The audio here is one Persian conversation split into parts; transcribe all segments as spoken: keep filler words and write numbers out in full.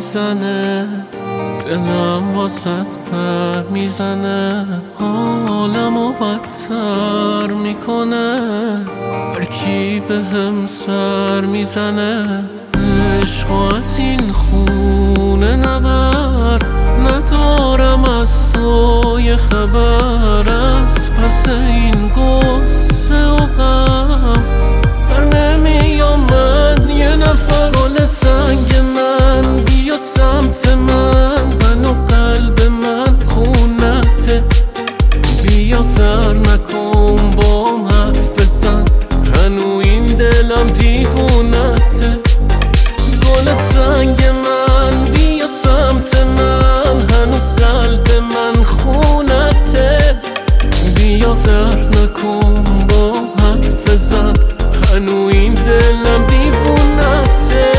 میزنه، دلم واسط پر میزنه، حالمو بدتر میکنه، هر کی به هم سر میزنه. عشق از این خونه نبر، ندارم از تو یه خبر، از پس این قصه و غم بر نمیام من یه نفر. گل سنگ من بیا سمت من، من و قلب من خونته، بیا در نکن بام حرف بزن، هنو این دلم دیوونته. گل سنگ من بیا سمت من، هنو قلب من خونته، بیا در نکن بام حرف بزن، هنو این دلم دیوونته.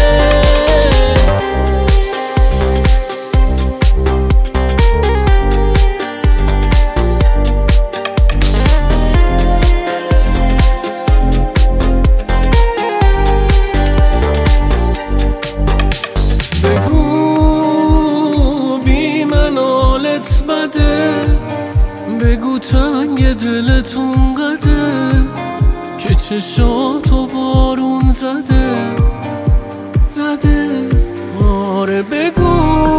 بگو تنگ دلتون قده که چشاتو بارون زده زده. آره بگو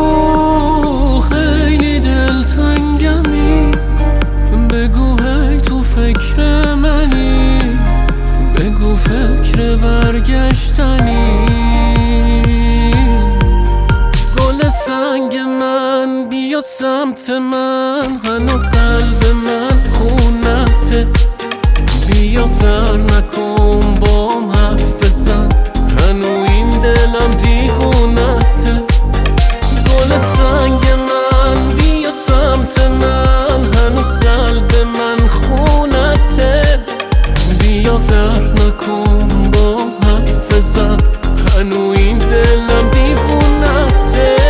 خیلی دلتنگمی، بگو هی تو فکر منی، بگو فکر برگشتنی. گل سنگ من بیا سمت من، هنو قلب من خونته، بیا بر نکن بام حرف بزن، هنو این دلم دیوونته. گل سنگ من بیا سمت من، هنو قلب من خونته، بیا بر نکن بام حرف بزن، هنو این دلم دیوونته.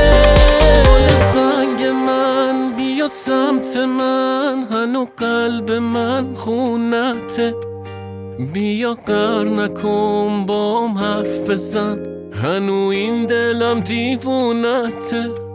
سمت من هنو قلب من خونته، بیا قهر نکن بام حرف بزن، هنو این دلم دیوونته.